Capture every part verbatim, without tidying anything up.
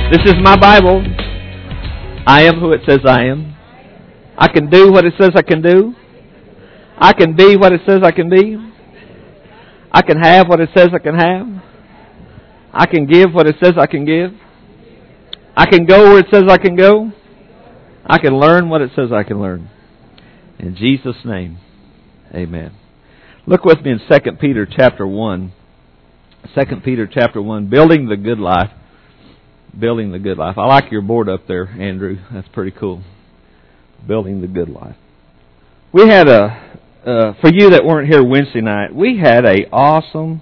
This is my Bible. I am who it says I am. I can do what it says I can do. I can be what it says I can be. I can have what it says I can have. I can give what it says I can give. I can go where it says I can go. I can learn what it says I can learn. In Jesus' name, amen. Look with me in Second Peter chapter one. Second Peter chapter one, building the good life. Building the good life. I like your board up there, Andrew. That's pretty cool. Building the good life. We had a, uh, for you that weren't here Wednesday night, we had a awesome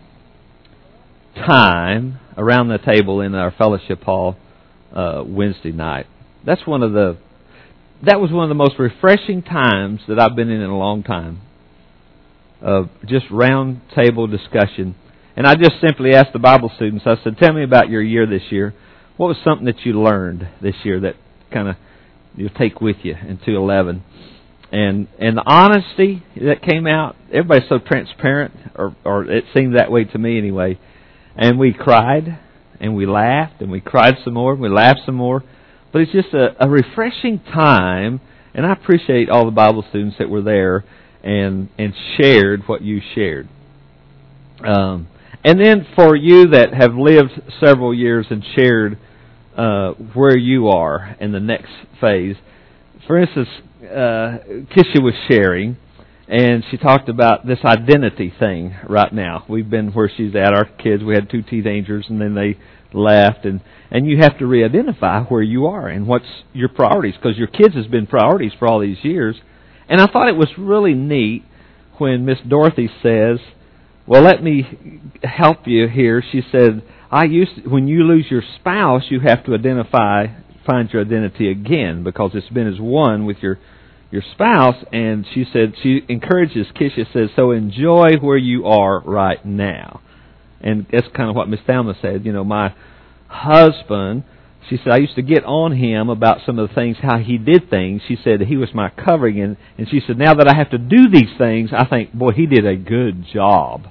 time around the table in our fellowship hall uh, Wednesday night. That's one of the, that was one of the most refreshing times that I've been in in a long time. Of just round table discussion. And I just simply asked the Bible students, I said, tell me about your year this year. What was something that you learned this year that kind of you'll take with you in two eleven? And and the honesty that came out, everybody's so transparent, or, or it seemed that way to me anyway. And we cried, and we laughed, and we cried some more, and we laughed some more. But it's just a, a refreshing time, and I appreciate all the Bible students that were there and, and shared what you shared. Um And then for you that have lived several years and shared uh, where you are in the next phase. For instance, uh, Kisha was sharing, and she talked about this identity thing right now. We've been where she's at, our kids. We had two teenagers, and then they left. And, and you have to re-identify where you are and what's your priorities, because your kids has been priorities for all these years. And I thought it was really neat when Miss Dorothy says, well, let me help you here. She said, I used to, when you lose your spouse, you have to identify, find your identity again, because it's been as one with your your spouse. And she said, she encourages Kisha, says, so enjoy where you are right now. And that's kind of what Miss Thelma said. You know, my husband, she said, I used to get on him about some of the things, how he did things. She said he was my covering. And, and she said, now that I have to do these things, I think, boy, he did a good job.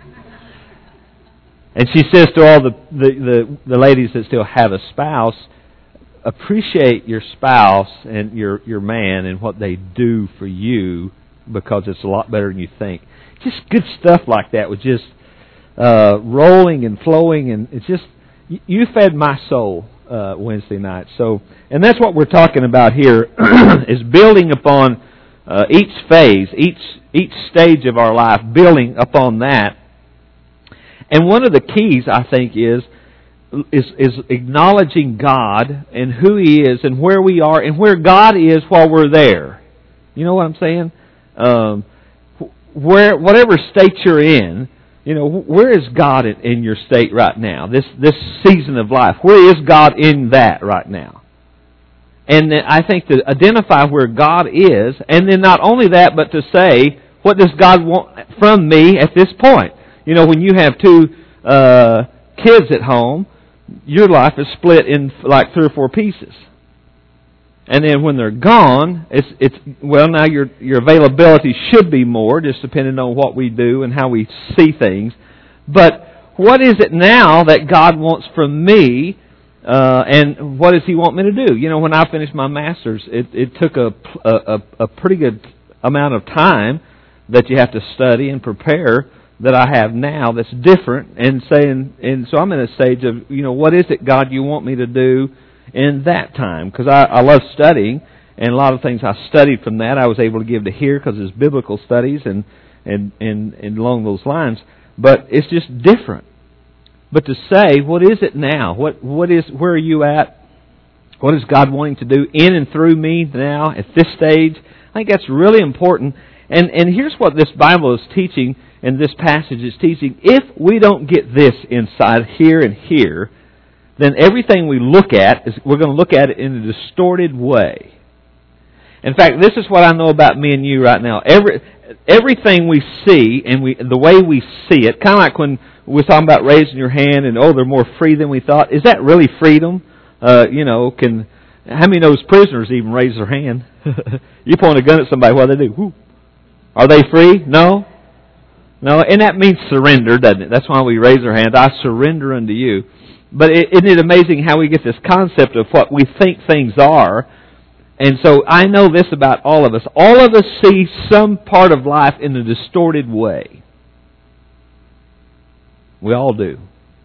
And she says to all the, the, the, the ladies that still have a spouse, appreciate your spouse and your, your man and what they do for you, because it's a lot better than you think. Just good stuff like that was just uh, rolling and flowing, and it's just, you fed my soul uh, Wednesday night. So, and that's what we're talking about here, is building upon uh, each phase, each each stage of our life, building upon that. And one of the keys, I think, is is is acknowledging God and who He is and where we are and where God is while we're there. You know what I'm saying? Um, where whatever state you're in, you know, where is God in, in your state right now? This this season of life, where is God in that right now? And I think to identify where God is, and then not only that, but to say, what does God want from me at this point? You know, when you have two uh, kids at home, your life is split in like three or four pieces. And then when they're gone, it's it's well, now your your availability should be more, just depending on what we do and how we see things. But what is it now that God wants from me, uh, and what does He want me to do? You know, when I finished my master's, it, it took a, a a pretty good amount of time that you have to study and prepare that I have now that's different, and saying, and so I'm in a stage of, you know, what is it, God, you want me to do in that time? Because I, I love studying, and a lot of things I studied from that I was able to give to here because it's biblical studies and, and, and, and along those lines. But it's just different. But to say, what is it now? What what is where are you at? What is God wanting to do in and through me now at this stage? I think that's really important. And and here's what this Bible is teaching, and this passage is teaching. If we don't get this inside here and here, then everything we look at, is we're going to look at it in a distorted way. In fact, this is what I know about me and you right now. Every everything we see, and we the way we see it, kind of like when we were talking about raising your hand, and oh, they're more free than we thought. Is that really freedom? Uh, you know, can how many of those prisoners even raise their hand? You point a gun at somebody, what do they do? Whoo. Are they free? No? No, and that means surrender, doesn't it? That's why we raise our hand. I surrender unto you. But isn't it amazing how we get this concept of what we think things are? And so I know this about all of us. All of us see some part of life in a distorted way. We all do.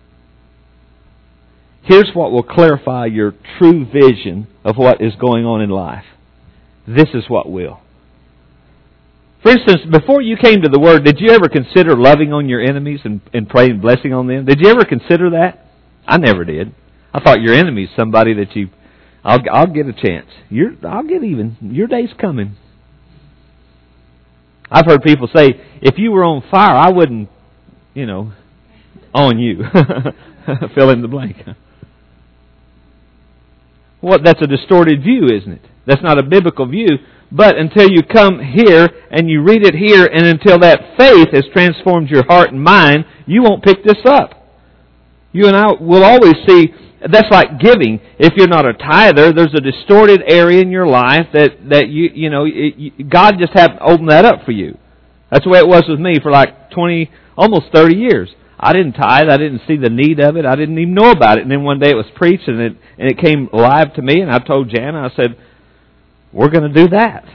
Here's what will clarify your true vision of what is going on in life. This is what will. For instance, before you came to the Word, did you ever consider loving on your enemies and, and praying blessing on them? Did you ever consider that? I never did. I thought your enemy is somebody that you, I'll, I'll get a chance. You're, I'll get even. Your day's coming. I've heard people say, if you were on fire, I wouldn't, you know, on you. Fill in the blank. Well, that's a distorted view, isn't it? That's not a biblical view. But until you come here and you read it here, and until that faith has transformed your heart and mind, you won't pick this up. You and I will always see, that's like giving. If you're not a tither, there's a distorted area in your life that, that you, you know, it, you, God just happened to open that up for you. That's the way it was with me for like twenty, almost thirty years. I didn't tithe. I didn't see the need of it. I didn't even know about it. And then one day it was preached and it, and it came alive to me, and I told Jana, I said, we're going to do that.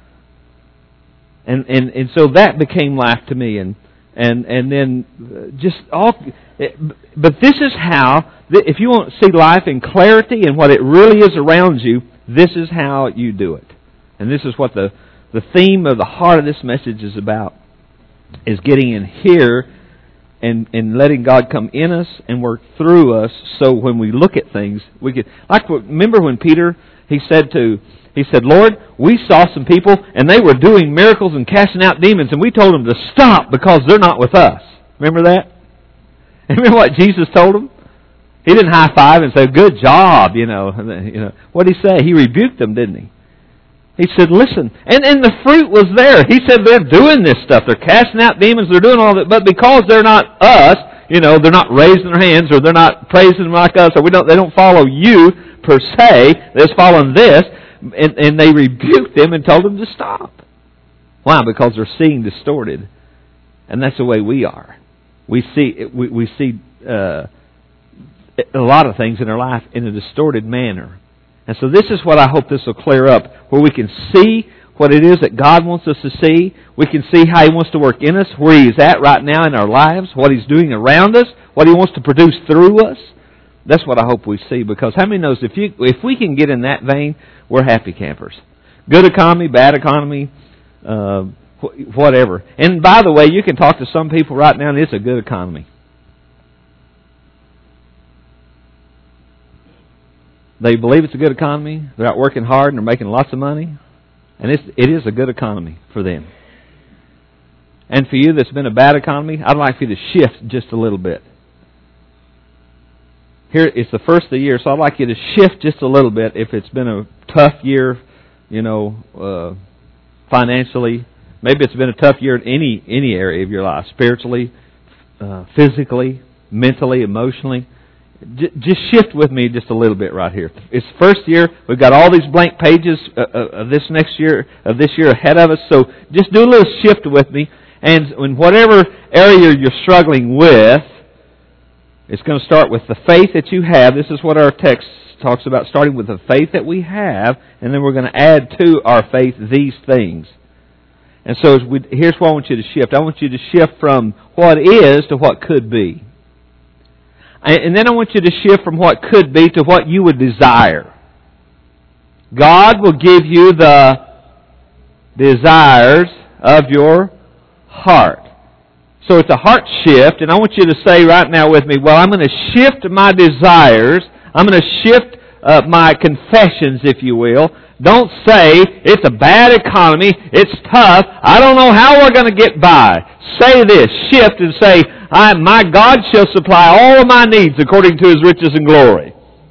And, and, and so that became life to me. And, and, and then just all, but this is how, if you want to see life in clarity and what it really is around you, this is how you do it. And this is what the, the theme of the heart of this message is about, is getting in here and, and letting God come in us and work through us, so when we look at things, we can, like, remember when Peter, he said to, he said, Lord, we saw some people and they were doing miracles and casting out demons, and we told them to stop because they're not with us. Remember that? And remember what Jesus told them? He didn't high five and say, good job, you know. You know, what did he say? He rebuked them, didn't he? He said, listen, and, and the fruit was there. He said, they're doing this stuff. They're casting out demons. They're doing all that. But because they're not us, you know, they're not raising their hands, or they're not praising like us, or we don't, they don't follow you per se. They're just following this. And, and they rebuked them and told them to stop. Why? Because they're seeing distorted. And that's the way we are. We see, we, we see uh, a lot of things in our life in a distorted manner. And so this is what I hope this will clear up, where we can see what it is that God wants us to see. We can see how He wants to work in us, where He is at right now in our lives, what He's doing around us, what He wants to produce through us. That's what I hope we see, because how many knows if you if we can get in that vein, we're happy campers. Good economy, bad economy, uh, whatever. And by the way, you can talk to some people right now and it's a good economy. They believe it's a good economy. They're out working hard and they're making lots of money. And it's, it is a good economy for them. And for you that's been a bad economy, I'd like for you to shift just a little bit. Here, it's the first of the year, so I'd like you to shift just a little bit. If it's been a tough year, you know, uh, financially, maybe it's been a tough year in any any area of your life, spiritually, uh, physically, mentally, emotionally. J- just shift with me just a little bit right here. It's the first year. We've got all these blank pages uh, of this next year, of this year ahead of us. So just do a little shift with me, and in whatever area you're struggling with, it's going to start with the faith that you have. This is what our text talks about, starting with the faith that we have, and then we're going to add to our faith these things. And so we, here's what I want you to shift. I want you to shift from what is to what could be. And then I want you to shift from what could be to what you would desire. God will give you the desires of your heart. So it's a heart shift, and I want you to say right now with me, well, I'm going to shift my desires. I'm going to shift uh, my confessions, if you will. Don't say, it's a bad economy, it's tough, I don't know how we're going to get by. Say this, shift and say, I, my God shall supply all of my needs according to His riches and glory.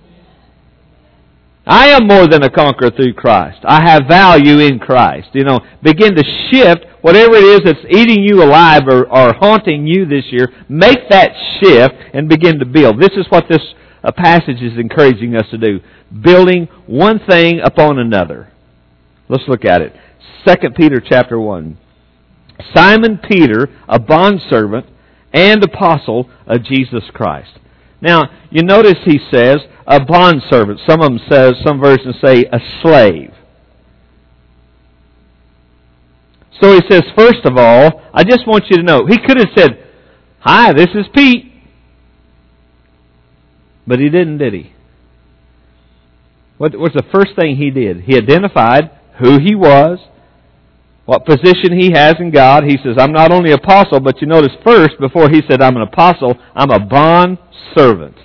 I am more than a conqueror through Christ. I have value in Christ. You know, begin to shift whatever it is that's eating you alive or, or haunting you this year. Make that shift and begin to build. This is what this uh, passage is encouraging us to do. Building one thing upon another. Let's look at it. Second Peter chapter one. Simon Peter, a bondservant and apostle of Jesus Christ. Now, you notice he says a bondservant. Some of them says, some versions say a slave. So he says, first of all, I just want you to know, he could have said, "Hi, this is Pete." But he didn't, did he? What was the first thing he did? He identified who he was, what position he has in God. He says, "I'm not only an apostle," but you notice first, before he said, "I'm an apostle," "I'm a bond servant."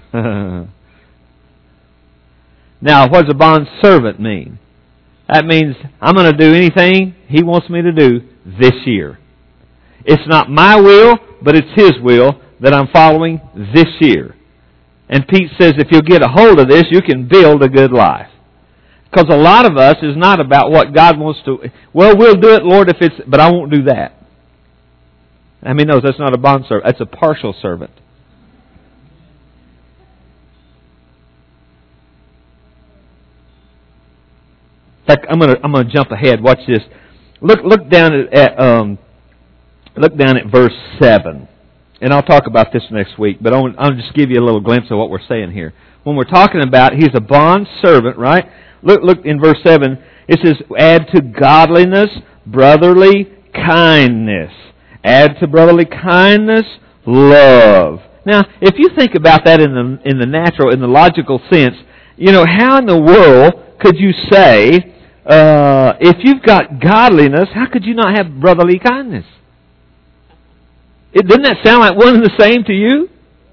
Now, what does a bond servant mean? That means I'm going to do anything he wants me to do this year. It's not my will, but it's his will that I'm following this year. And Pete says if you'll get a hold of this, you can build a good life. Because a lot of us is not about what God wants to... Well, we'll do it, Lord, if it's... But I won't do that. I mean, no, that's not a bond servant. That's a partial servant. In fact, I'm going to I'm going to jump ahead. Watch this. Look look down at, at um look down at verse seven, and I'll talk about this next week. But I'll, I'll just give you a little glimpse of what we're saying here. When we're talking about he's a bond servant, right? Look look in verse seven. It says, "Add to godliness brotherly kindness. Add to brotherly kindness love." Now, if you think about that in the in the natural, in the logical sense, you know, how in the world could you say, uh, if you've got godliness, how could you not have brotherly kindness? It, doesn't that sound like one and the same to you?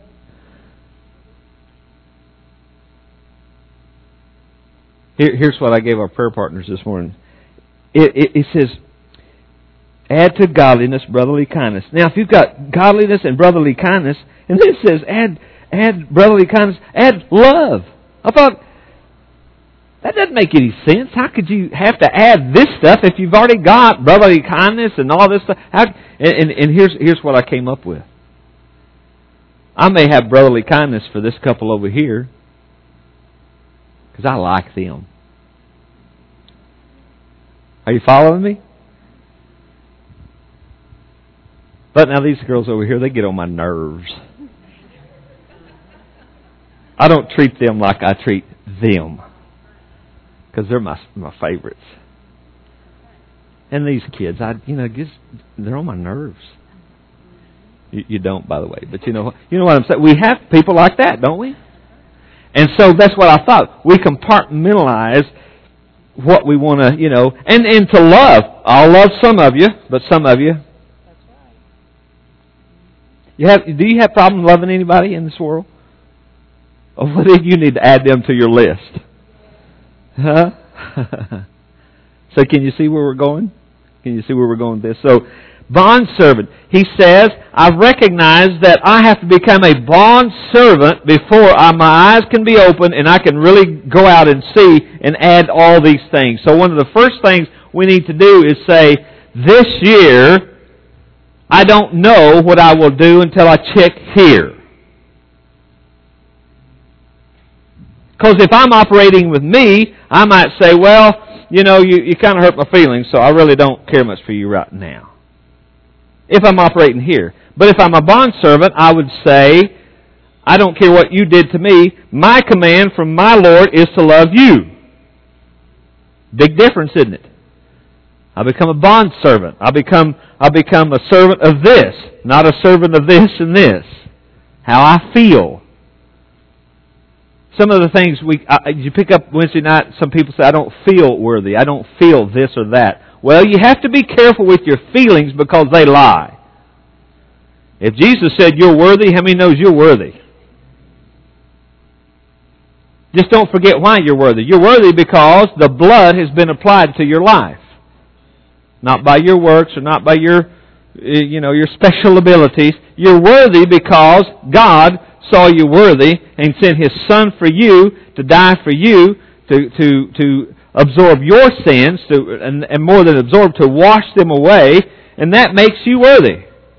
Here, here's what I gave our prayer partners this morning. It, it, it says, "Add to godliness brotherly kindness." Now, if you've got godliness and brotherly kindness, and then it says, add, add brotherly kindness, add love. I thought, that doesn't make any sense. How could you have to add this stuff if you've already got brotherly kindness and all this stuff? How, and, and, and here's here's what I came up with. I may have brotherly kindness for this couple over here because I like them. Are you following me? But now these girls over here, they get on my nerves. I don't treat them like I treat them. Because they're my my favorites. And these kids, I you know, just they're on my nerves. You, you don't, by the way, but you know you know what I'm saying. We have people like that, don't we? And so that's what I thought. We compartmentalize what we want to, you know, and and to love. I'll love some of you, but some of you. That's right. You have? Do you have problem loving anybody in this world? Or what if you need to add them to your list? Huh? So can you see where we're going? Can you see where we're going with this? So, bondservant. He says, "I recognize that I have to become a bondservant before I, my eyes can be open and I can really go out and see and add all these things." So one of the first things we need to do is say, this year, I don't know what I will do until I check here. Because if I'm operating with me, I might say, well, you know, you, you kind of hurt my feelings, so I really don't care much for you right now. If I'm operating here. But if I'm a bondservant, I would say, I don't care what you did to me. My command from my Lord is to love you. Big difference, isn't it? I become a bondservant. I become, I become a servant of this, not a servant of this and this. How I feel. Some of the things we uh, you pick up Wednesday night, some people say, I don't feel worthy. I don't feel this or that. Well, you have to be careful with your feelings because they lie. If Jesus said you're worthy, how many knows you're worthy? Just don't forget why you're worthy. You're worthy because the blood has been applied to your life. Not by your works or not by your, you know, your special abilities. You're worthy because God saw you worthy and sent His Son for you to die for you, to to to absorb your sins, to and, and more than absorb, to wash them away, and that makes you worthy.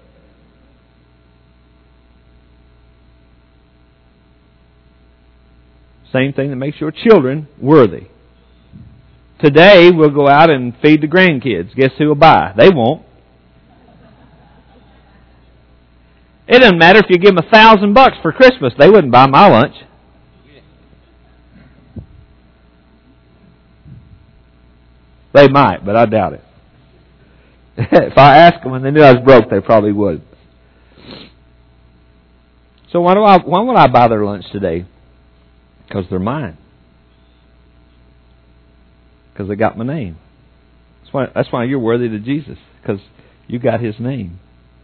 Same thing that makes your children worthy. Today we'll go out and feed the grandkids. Guess who will buy? They won't. It doesn't matter if you give them a thousand bucks for Christmas. They wouldn't buy my lunch. They might, but I doubt it. If I asked them and they knew I was broke, they probably would. So why do I? Why would I buy their lunch today? Because they're mine. Because they got my name. That's why. That's why you're worthy to Jesus. Because you got His name.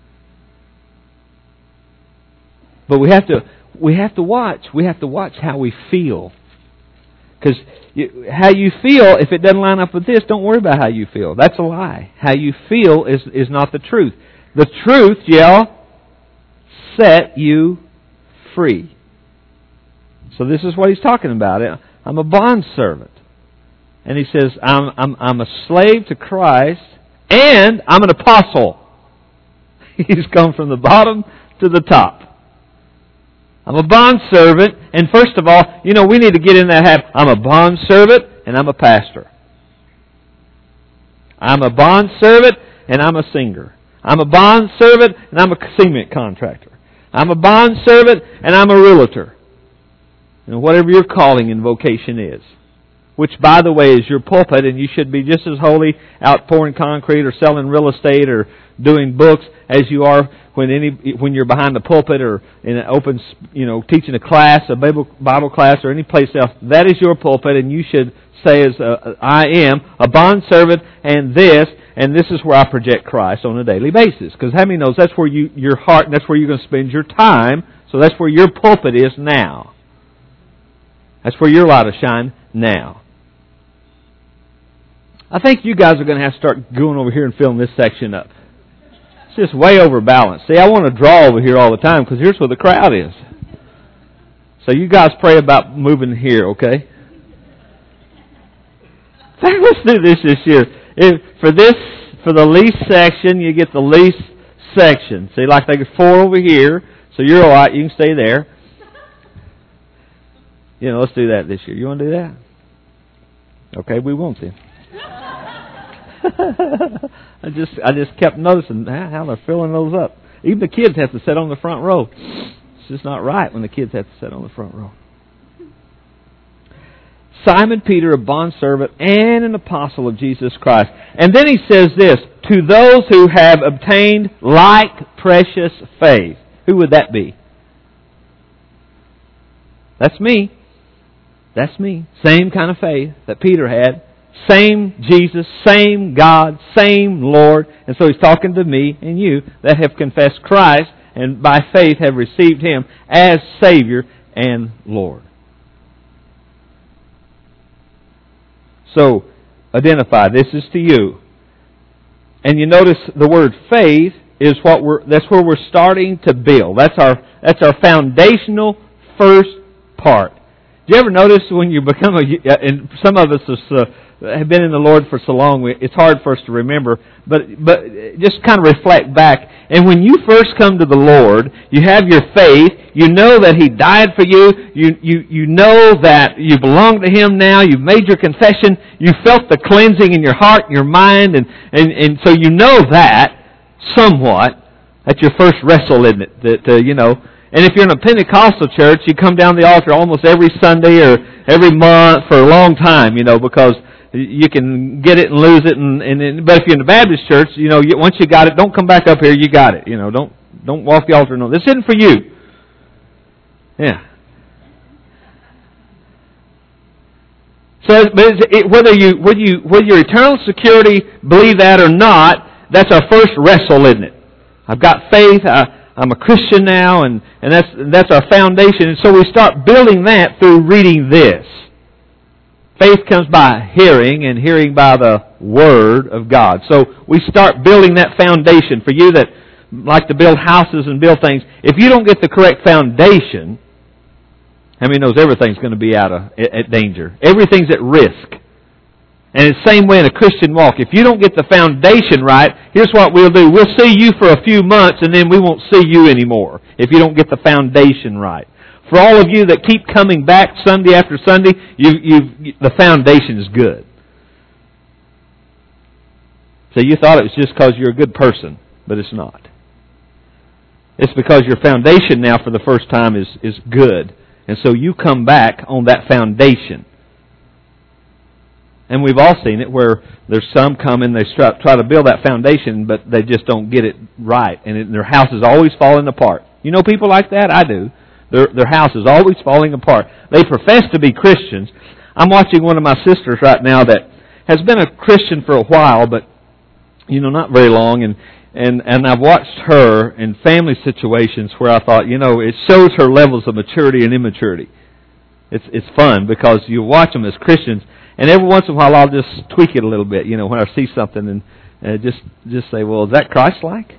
But we have to. We have to watch. We have to watch how we feel. Because how you feel, if it doesn't line up with this, don't worry about how you feel. That's a lie. How you feel is, is not the truth. The truth, yell, set you free. So this is what he's talking about. I'm a bondservant. And he says, I'm, I'm, I'm a slave to Christ, and I'm an apostle. He's come from the bottom to the top. I'm a bondservant, and first of all, you know, we need to get in that habit. I'm a bondservant, and I'm a pastor. I'm a bondservant, and I'm a singer. I'm a bondservant, and I'm a cement contractor. I'm a bondservant, and I'm a realtor. And whatever your calling and vocation is. Which, by the way, is your pulpit, and you should be just as holy out pouring concrete or selling real estate or doing books as you are when any when you're behind the pulpit or in an open, you know, teaching a class, a Bible Bible class, or any place else. That is your pulpit, and you should say, "As a, I am a bondservant, and this, and this is where I project Christ on a daily basis." Because how many knows that's where you your heart, and that's where you're going to spend your time. So that's where your pulpit is now. That's where your light will shine now. I think you guys are going to have to start going over here and filling this section up. It's just way overbalanced. See, I want to draw over here all the time because here's where the crowd is. So you guys pray about moving here, okay? Let's do this this year. If, for this, for the least section, you get the least section. See, like there's four over here, so you're all right. You can stay there. You know, let's do that this year. You want to do that? Okay, we won't then. I just I just kept noticing how they're filling those up. Even the kids have to sit on the front row. It's just not right when the kids have to sit on the front row. Simon Peter, a bondservant and an apostle of Jesus Christ. And then he says this, to those who have obtained like precious faith. Who would that be? That's me. That's me. Same kind of faith that Peter had. Same Jesus, same God, same Lord. And so he's talking to me and you that have confessed Christ and by faith have received Him as Savior and Lord. So, identify. This is to you. And you notice the word faith is what we're, that's where we're starting to build. That's our, that's our foundational first part. Do you ever notice when you become a, and some of us uh, have been in the Lord for so long, it's hard for us to remember, but but just kind of reflect back. And when you first come to the Lord, you have your faith, you know that He died for you, you you you know that you belong to Him now, you've made your confession, you felt the cleansing in your heart, your mind, and, and, and so you know that somewhat. That's your first wrestle, isn't it? That, uh, you know, and if you're in a Pentecostal church, you come down the altar almost every Sunday or every month for a long time, you know, because you can get it and lose it. And, and but if you're in the Baptist church, you know, you, once you got it, don't come back up here. You got it. You know, don't don't walk the altar. No, this isn't for you. Yeah. So, but it's, it, whether you whether you whether your eternal security believe that or not, that's our first wrestle, isn't it? I've got faith. I, I'm a Christian now, and, and that's that's our foundation. And so we start building that through reading this. Faith comes by hearing, and hearing by the Word of God. So we start building that foundation. For you that like to build houses and build things, if you don't get the correct foundation, how many knows everything's going to be out of at danger? Everything's at risk. And it's the same way in a Christian walk. If you don't get the foundation right, here's what we'll do. We'll see you for a few months, and then we won't see you anymore if you don't get the foundation right. For all of you that keep coming back Sunday after Sunday, you, you, the foundation is good. So you thought it was just because you're a good person, but it's not. It's because your foundation now for the first time is, is good. And so you come back on that foundation. And we've all seen it where there's some come and they try to build that foundation, but they just don't get it right. And it, their house is always falling apart. You know people like that? I do. Their, their house is always falling apart. They profess to be Christians. I'm watching one of my sisters right now that has been a Christian for a while, but, you know, not very long. And, and, and I've watched her in family situations where I thought, you know, it shows her levels of maturity and immaturity. It's, it's fun because you watch them as Christians. And every once in a while, I'll just tweak it a little bit, you know, when I see something, and uh, just just say, "Well, is that Christ-like?"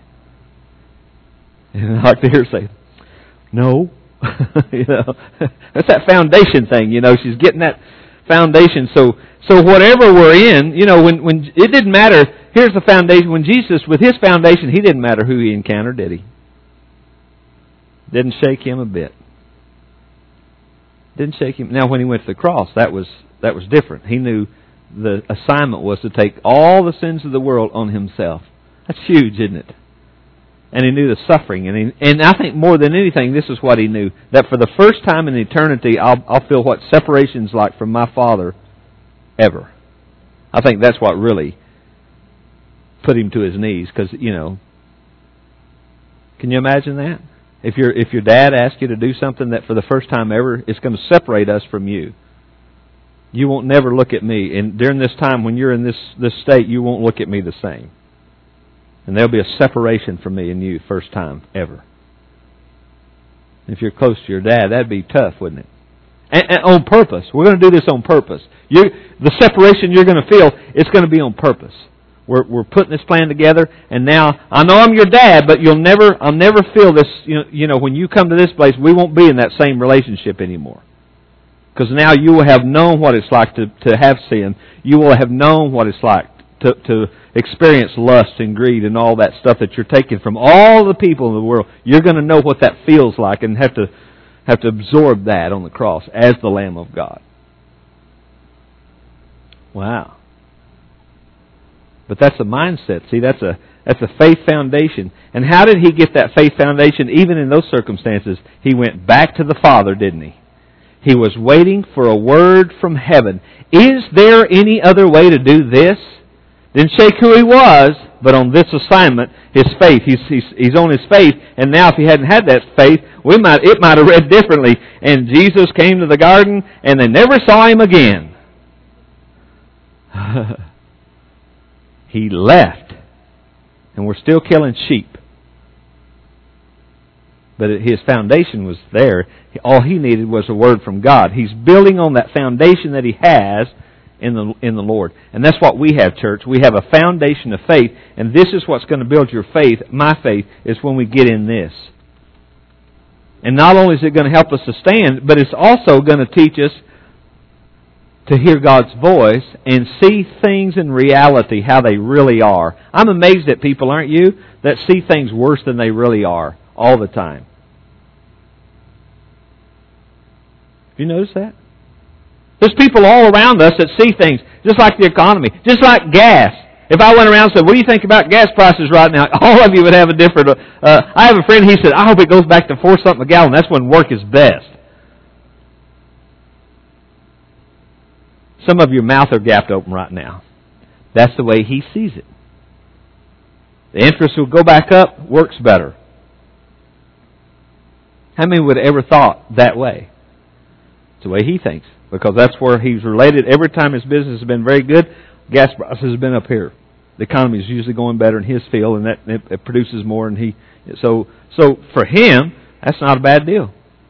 And I like to hear her say, "No," you know, that's that foundation thing. You know, she's getting that foundation. So, so whatever we're in, you know, when when it didn't matter. Here's the foundation. When Jesus, with His foundation, He didn't matter who He encountered, did He? Didn't shake Him a bit. Didn't shake Him. Now, when He went to the cross, that was. That was different. He knew the assignment was to take all the sins of the world on Himself. That's huge, isn't it? And He knew the suffering. And he, and I think more than anything, this is what He knew. That for the first time in eternity, I'll, I'll feel what separation's like from my Father ever. I think that's what really put Him to His knees. Because, you know, can you imagine that? If, your if your dad asks you to do something that for the first time ever, it's going to separate us from you. You won't never look at me. And during this time when you're in this, this state, you won't look at me the same. And there'll be a separation from me and you first time ever. If you're close to your dad, that'd be tough, wouldn't it? And, and on purpose. We're going to do this on purpose. You, the separation you're going to feel, it's going to be on purpose. We're, we're putting this plan together, and now, I know I'm your dad, but you'll never, I'll never feel this, you know, you know, when you come to this place, we won't be in that same relationship anymore. Because now you will have known what it's like to, to have sin. You will have known what it's like to, to experience lust and greed and all that stuff that you're taking from all the people in the world. You're going to know what that feels like and have to have to absorb that on the cross as the Lamb of God. Wow. But that's a mindset. See, that's a that's a faith foundation. And how did He get that faith foundation? Even in those circumstances, He went back to the Father, didn't He? He was waiting for a word from heaven. Is there any other way to do this? Didn't shake who He was, but on this assignment, His faith. He's, he's, he's on His faith, and now if He hadn't had that faith, we might it might have read differently. And Jesus came to the garden, and they never saw Him again. He left, and we're still killing sheep. But His foundation was there. All He needed was a word from God. He's building on that foundation that He has in the in the Lord. And that's what we have, church. We have a foundation of faith. And this is what's going to build your faith. My faith is when we get in this. And not only is it going to help us to stand, but it's also going to teach us to hear God's voice and see things in reality, how they really are. I'm amazed at people, aren't you, that see things worse than they really are all the time. Have you noticed that? There's people all around us that see things, just like the economy, just like gas. If I went around and said, what do you think about gas prices right now? All of you would have a different... Uh, I have a friend, he said, I hope it goes back to four something a gallon. That's when work is best. Some of your mouth are gapped open right now. That's the way he sees it. The interest will go back up, works better. How many would have ever thought that way? It's the way he thinks. Because that's where he's related. Every time his business has been very good, gas prices have been up here. The economy is usually going better in his field, and that it, it produces more. And he so so for him, that's not a bad deal.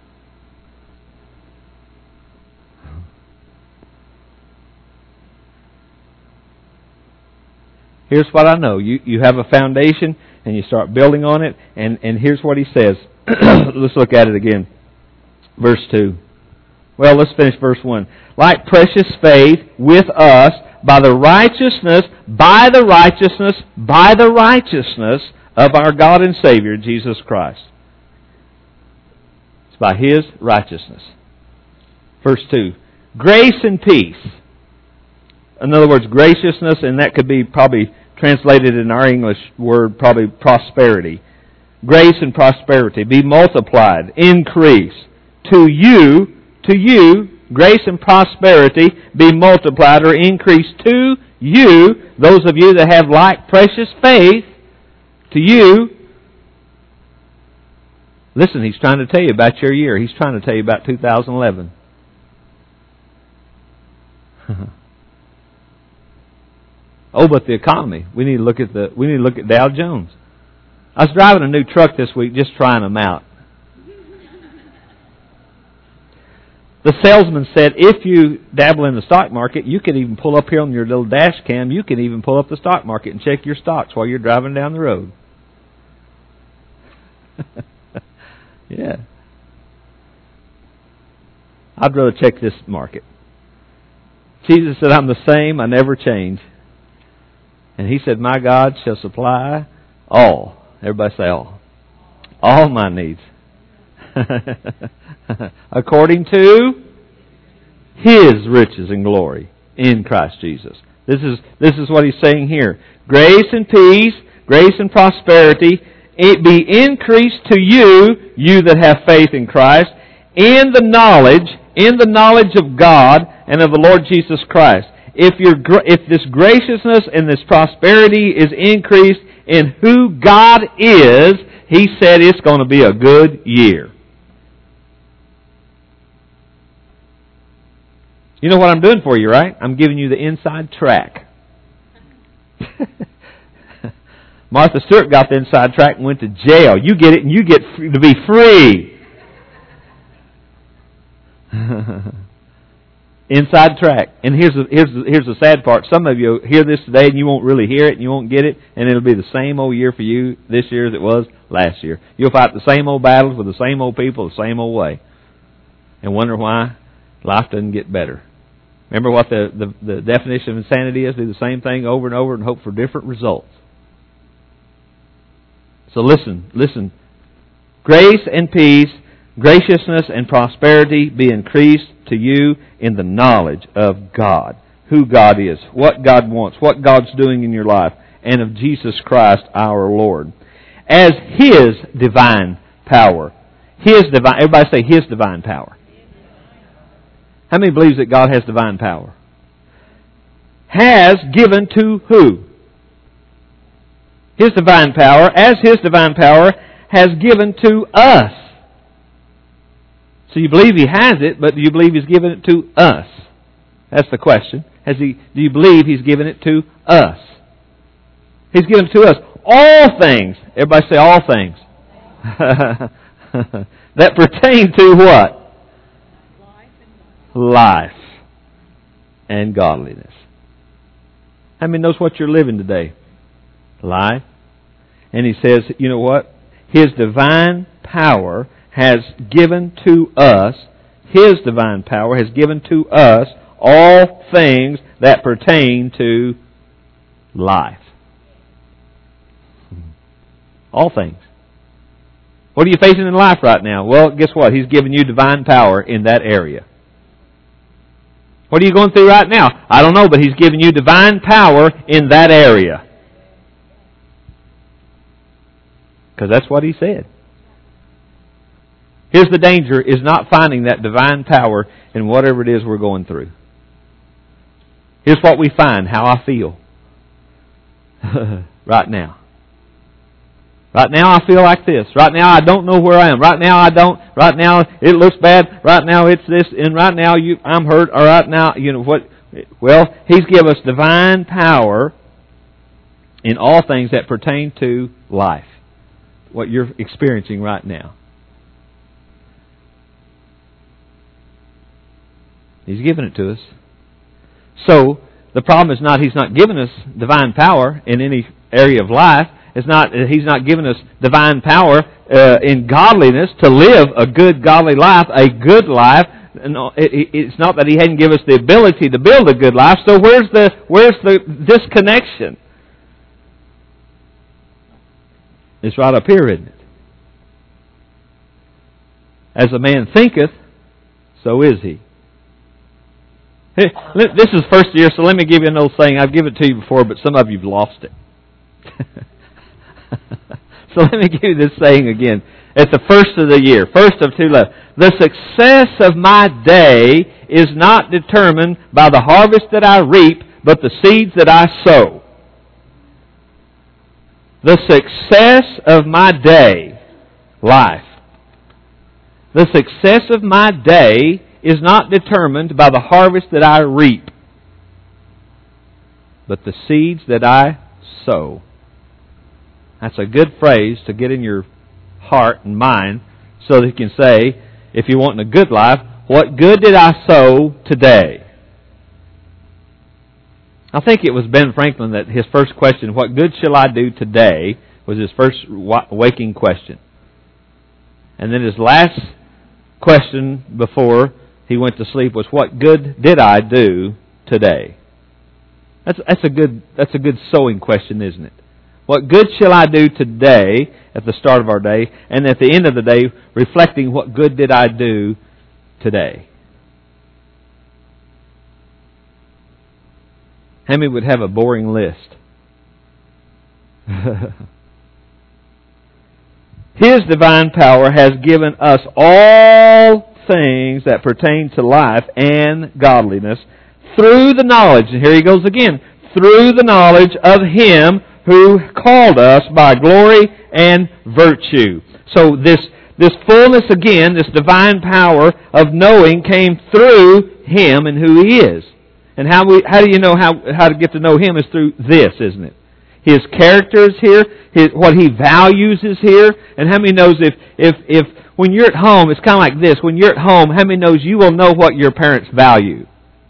Here's what I know: you you have a foundation, and you start building on it. And and here's what he says. Let's look at it again, verse two. Well, let's finish verse one. Like precious faith with us by the righteousness, by the righteousness, by the righteousness of our God and Savior, Jesus Christ. It's by His righteousness. Verse two. Grace and peace. In other words, graciousness, and that could be probably translated in our English word, probably prosperity. grace and prosperity be multiplied, increase. To you, to you, grace and prosperity be multiplied or increase to you, those of you that have like precious faith, to you. Listen, he's trying to tell you about your year. He's trying to tell you about two thousand eleven. Oh, but the economy. We need to look at the. We need to look at Dow Jones. I was driving a new truck this week, just trying them out. The salesman said, if you dabble in the stock market, you can even pull up here on your little dash cam. You can even pull up the stock market and check your stocks while you're driving down the road. Yeah. I'd rather check this market. Jesus said, I'm the same, I never change. And He said, my God shall supply all. Everybody say all. All my needs. According to His riches and glory in Christ Jesus. This is, this is what He's saying here. Grace and peace, grace and prosperity, it be increased to you, you that have faith in Christ, in the knowledge, in the knowledge of God and of the Lord Jesus Christ. If your if this graciousness and this prosperity is increased in who God is, He said it's going to be a good year. You know what I'm doing for you, right? I'm giving you the inside track. Martha Stewart got the inside track and went to jail. You get it and you get to be free. Inside track. And here's the, here's the, here's the sad part. Some of you hear this today and you won't really hear it and you won't get it, and it'll be the same old year for you this year as it was last year. You'll fight the same old battles with the same old people the same old way and wonder why life doesn't get better. Remember what the, the, the definition of insanity is? Do the same thing over and over and hope for different results. So listen, listen. Grace and peace, graciousness and prosperity be increased to you in the knowledge of God, who God is, what God wants, what God's doing in your life, and of Jesus Christ our Lord, as His divine power. His divine, everybody say His divine power. How many believes that God has divine power? Has given to who? His divine power, as His divine power has given to us. So you believe He has it, but do you believe He's given it to us? That's the question. Has He? Do you believe He's given it to us? He's given it to us. All things. Everybody say all things. That pertain to what? Life and godliness. How many knows what you're living today? Life. And He says, you know what? His divine power has given to us, His divine power has given to us all things that pertain to life. All things. What are you facing in life right now? Well, guess what? He's given you divine power in that area. What are you going through right now? I don't know, but He's given you divine power in that area. Because that's what He said. Here's the danger, is not finding that divine power in whatever it is we're going through. Here's what we find, how I feel. Right now. Right now I feel like this. Right now I don't know where I am. Right now I don't. Right now it looks bad. Right now it's this. And right now you, I'm hurt. Or right now, you know what? Well, He's given us divine power in all things that pertain to life. What you're experiencing right now. He's given it to us. So, the problem is not He's not given us divine power in any area of life. It's not He's not given us divine power uh, in godliness to live a good godly life, a good life. No, it, it's not that He hadn't given us the ability to build a good life. So where's the where's the disconnection? It's right up here, isn't it? As a man thinketh, so is he. Hey, this is first year, so let me give you an old saying. I've given it to you before, but some of you have lost it. So let me give you this saying again. At the first of the year, first of two left. The success of my day is not determined by the harvest that I reap, but the seeds that I sow. The success of my day, life. The success of my day is not determined by the harvest that I reap, but the seeds that I sow. That's a good phrase to get in your heart and mind so that you can say, if you want a good life, what good did I sow today? I think it was Ben Franklin that his first question, what good shall I do today, was his first waking question. And then his last question before he went to sleep was, what good did I do today? That's, that's a good, that's a good sowing question, isn't it? What good shall I do today at the start of our day, and at the end of the day, reflecting what good did I do today? How many would have a boring list? His divine power has given us all things that pertain to life and godliness through the knowledge, and here he goes again, through the knowledge of Him who called us by glory and virtue. So this this fullness again, this divine power of knowing came through Him and who He is. And how we how do you know how how to get to know Him is through this, isn't it? His character is here, his, what He values is here, and how many knows if if if when you're at home, it's kind of like this, when you're at home, how many knows you will know what your parents value?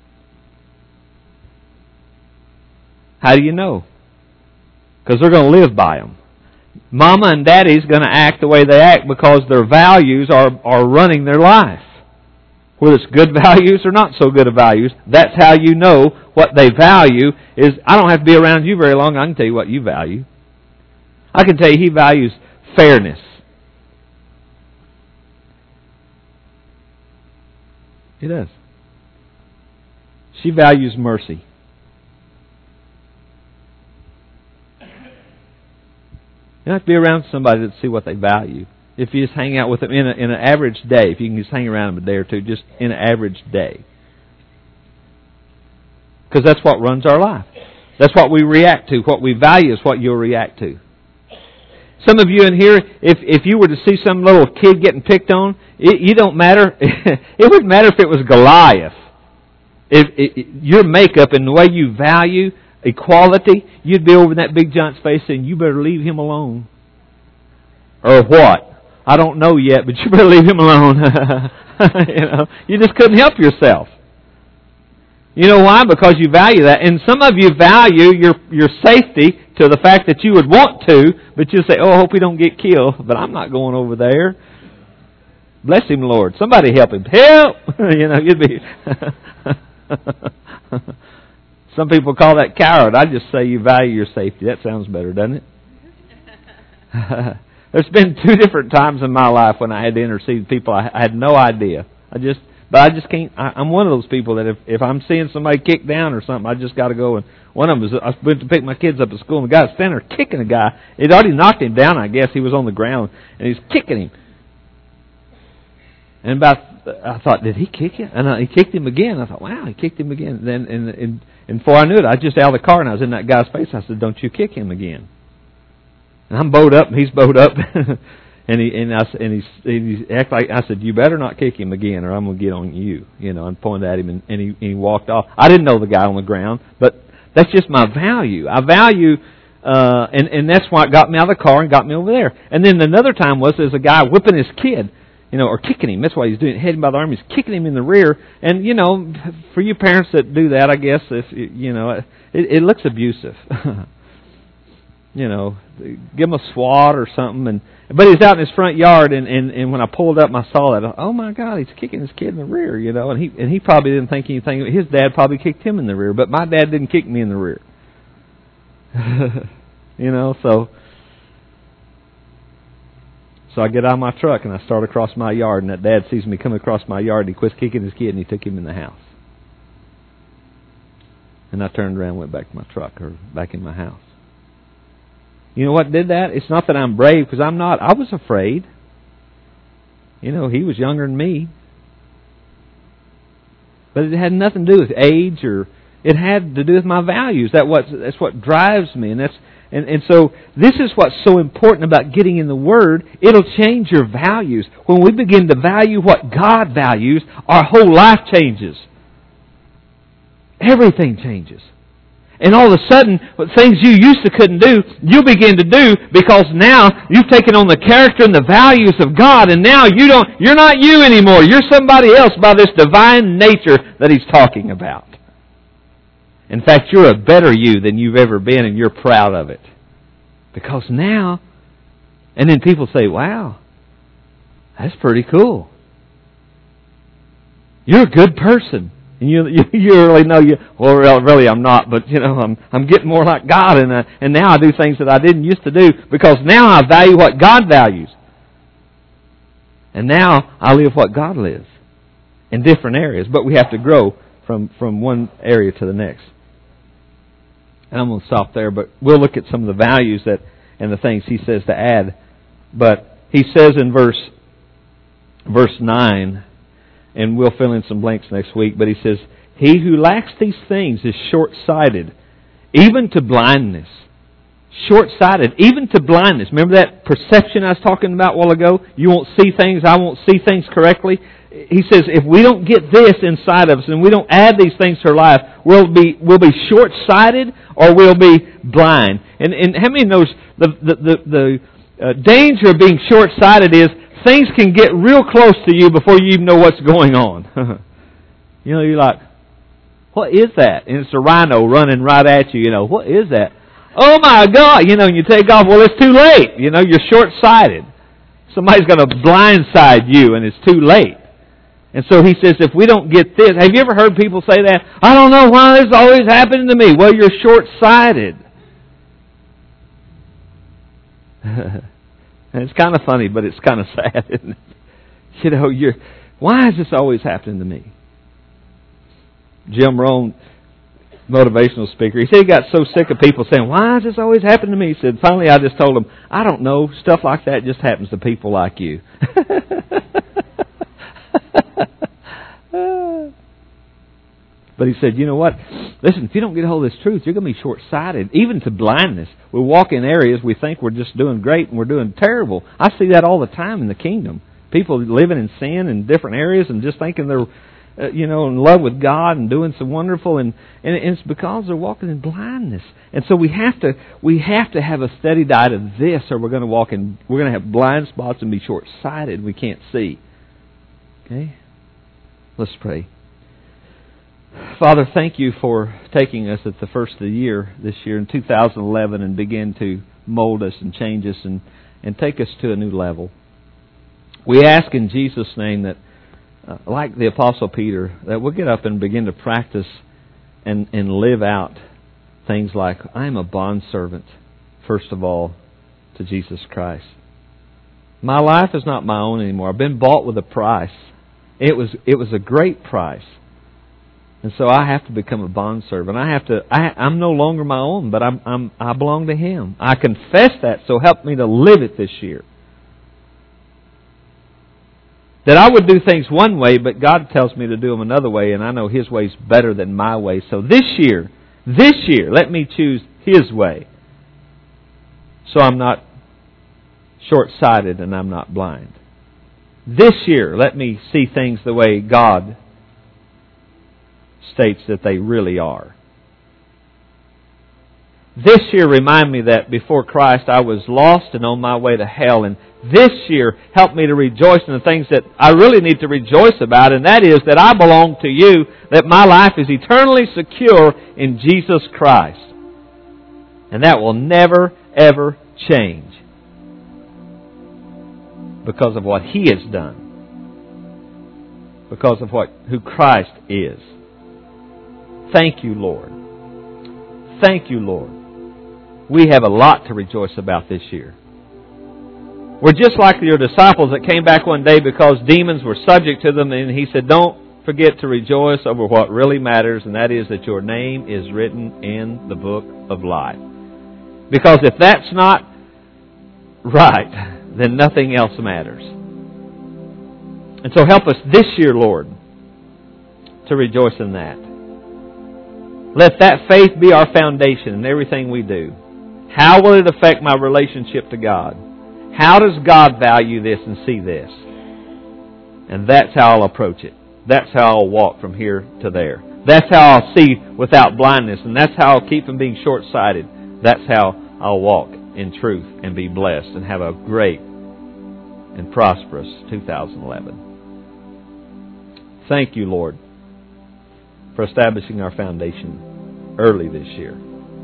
How do you know? Because they're going to live by them. Mama and Daddy's going to act the way they act because their values are, are running their life. Whether it's good values or not so good of values, that's how you know what they value is, I don't have to be around you very long, I can tell you what you value. I can tell you he values fairness. He does. She values mercy. You don't have to be around somebody to see what they value. If you just hang out with them in, a, in an average day, if you can just hang around them a day or two, just in an average day. Because that's what runs our life. That's what we react to. What we value is what you'll react to. Some of you in here, if if you were to see some little kid getting picked on, it you don't matter. It wouldn't matter if it was Goliath. If, if your makeup and the way you value equality, you'd be over in that big giant's face saying, you better leave him alone. Or what? I don't know yet, but you better leave him alone. you know, you just couldn't help yourself. You know why? Because you value that. And some of you value your your safety to the fact that you would want to, but you say, oh, I hope he don't get killed, but I'm not going over there. Bless him, Lord. Somebody help him. Help! you know, you'd be... Some people call that coward. I just say you value your safety. That sounds better, doesn't it? There's been two different times in my life when I had to intercede people. I, I had no idea. I just, but I just can't. I, I'm one of those people that if if I'm seeing somebody kicked down or something, I just got to go. And one of them was I went to pick my kids up at school, and the guy was standing there kicking a guy. He'd already knocked him down. I guess he was on the ground, and he's kicking him. And about, I thought, did he kick him? And uh, he kicked him again. I thought, wow, he kicked him again. And then, and, and, and before I knew it, I was just out of the car and I was in that guy's face. I said, don't you kick him again. And I'm bowed up and he's bowed up. and he and I and he he act like I said, you better not kick him again, or I'm gonna get on you. You know, and pointed at him, and, and he and he walked off. I didn't know the guy on the ground, but that's just my value. I value. Uh, and and that's why it got me out of the car and got me over there. And then another time was there's a guy whipping his kid. You know, or kicking him. That's why he's doing it. Heading by the arm, he's kicking him in the rear. And, you know, for you parents that do that, I guess, if you know, it, it looks abusive. you know, give him a swat or something. And But he's out in his front yard, and, and, and when I pulled up and I saw that, I thought, oh, my God, he's kicking his kid in the rear, you know. And he and he probably didn't think anything. His dad probably kicked him in the rear, but my dad didn't kick me in the rear. you know, so... So I get out of my truck and I start across my yard, and that dad sees me come across my yard, and he quits kicking his kid and he took him in the house. And I turned around and went back to my truck, or back in my house. You know what did that? It's not that I'm brave, because I'm not. I was afraid. You know, he was younger than me. But it had nothing to do with age, or it had to do with my values. That what that's what drives me, and that's and, and so this is what's so important about getting in the Word. It'll change your values. When we begin to value what God values, our whole life changes. Everything changes. And all of a sudden, things you used to couldn't do, you begin to do, because now you've taken on the character and the values of God, and now you don't, you're not you anymore. You're somebody else by this divine nature that He's talking about. In fact, you're a better you than you've ever been, and you're proud of it. Because now, and then people say, wow, that's pretty cool. You're a good person. And you, you you really know you. Well, really, I'm not. But you know, I'm I'm getting more like God, and uh, and now I do things that I didn't used to do, because now I value what God values, and now I live what God lives in different areas. But we have to grow from from one area to the next. And I'm going to stop there. But we'll look at some of the values that and the things he says to add. But he says in verse verse nine. And we'll fill in some blanks next week. But he says, he who lacks these things is short-sighted, even to blindness. Short-sighted, even to blindness. Remember that perception I was talking about a while ago? You won't see things, I won't see things correctly. He says, if we don't get this inside of us and we don't add these things to our life, we'll be we'll be short-sighted or we'll be blind. And, and how many knows the, the, the, the uh, danger of being short-sighted is things can get real close to you before you even know what's going on. You know, you're like, what is that? And it's a rhino running right at you, you know, what is that? Oh my God! You know, and you take off, well, it's too late. You know, you're short-sighted. Somebody's going to blindside you and it's too late. And so he says, if we don't get this, have you ever heard people say that? I don't know why this is always happening to me. Well, you're short-sighted. And it's kind of funny, but it's kind of sad, isn't it? You know, you're, why is this always happening to me? Jim Rohn, motivational speaker, he said he got so sick of people saying, why is this always happening to me? He said, finally I just told him, I don't know, stuff like that just happens to people like you. But he said, you know what? Listen, if you don't get a hold of this truth, you're going to be short-sighted, even to blindness. We walk in areas we think we're just doing great and we're doing terrible. I see that all the time in the kingdom. People living in sin in different areas and just thinking they're, uh, you know, in love with God and doing some wonderful, and, and it's because they're walking in blindness. And so we have to we have to have a steady diet of this, or we're going to walk in, we're going to have blind spots and be short-sighted. We can't see. Okay, let's pray. Father, thank you for taking us at the first of the year, this year in two thousand eleven, and begin to mold us and change us and, and take us to a new level. We ask in Jesus' name that, uh, like the Apostle Peter, that we'll get up and begin to practice and, and live out things like, I am a bondservant, first of all, to Jesus Christ. My life is not my own anymore. I've been bought with a price. It was it was a great price. And so I have to become a bondservant. I have to. I, I'm no longer my own, but I'm, I'm. I belong to Him. I confess that. So help me to live it this year. That I would do things one way, but God tells me to do them another way, and I know His way's better than my way. So this year, this year, let me choose His way. So I'm not short-sighted and I'm not blind. This year, let me see things the way God states that they really are. This year, remind me that before Christ I was lost and on my way to hell. And this year, help me to rejoice in the things that I really need to rejoice about. And that is that I belong to You, that my life is eternally secure in Jesus Christ. And that will never, ever change because of what He has done. Because of what who Christ is. Thank You, Lord. Thank You, Lord. We have a lot to rejoice about this year. We're just like Your disciples that came back one day because demons were subject to them, and He said, don't forget to rejoice over what really matters, and that is that your name is written in the book of life. Because if that's not right, then nothing else matters. And so help us this year, Lord, to rejoice in that. Let that faith be our foundation in everything we do. How will it affect my relationship to God? How does God value this and see this? And that's how I'll approach it. That's how I'll walk from here to there. That's how I'll see without blindness. And that's how I'll keep from being short-sighted. That's how I'll walk in truth and be blessed and have a great and prosperous two thousand eleven. Thank you, Lord, for establishing our foundation early this year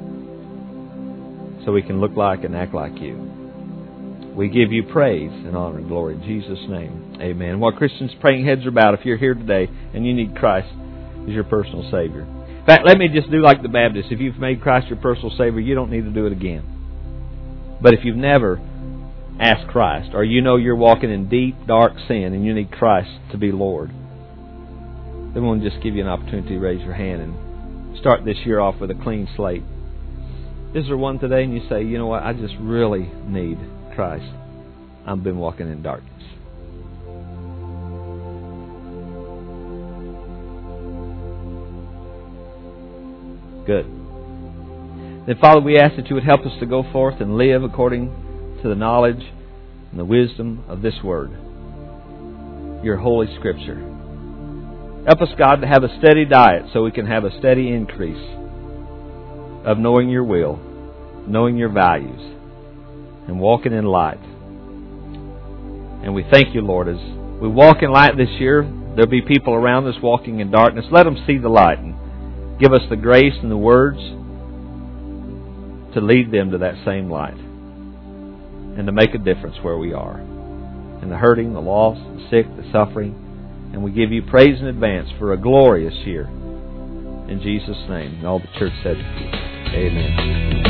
so we can look like and act like you. We give you praise and honor and glory in Jesus' name. Amen. While Christians praying heads are bowed, if you're here today and you need Christ as your personal Savior. In fact, let me just do like the Baptists. If you've made Christ your personal Savior, you don't need to do it again. But if you've never asked Christ, or you know you're walking in deep, dark sin and you need Christ to be Lord, then we'll just give you an opportunity to raise your hand and start this year off with a clean slate. Is there one today and you say, you know what, I just really need Christ. I've been walking in darkness. Good. Then, Father, we ask that you would help us to go forth and live according to the knowledge and the wisdom of this Word, your Holy Scripture. Help us, God, to have a steady diet so we can have a steady increase of knowing your will, knowing your values, and walking in light. And we thank you, Lord, as we walk in light this year, there'll be people around us walking in darkness. Let them see the light and give us the grace and the words to lead them to that same light and to make a difference where we are. And the hurting, the lost, the sick, the suffering. And we give you praise in advance for a glorious year. In Jesus' name. And all the church said, amen.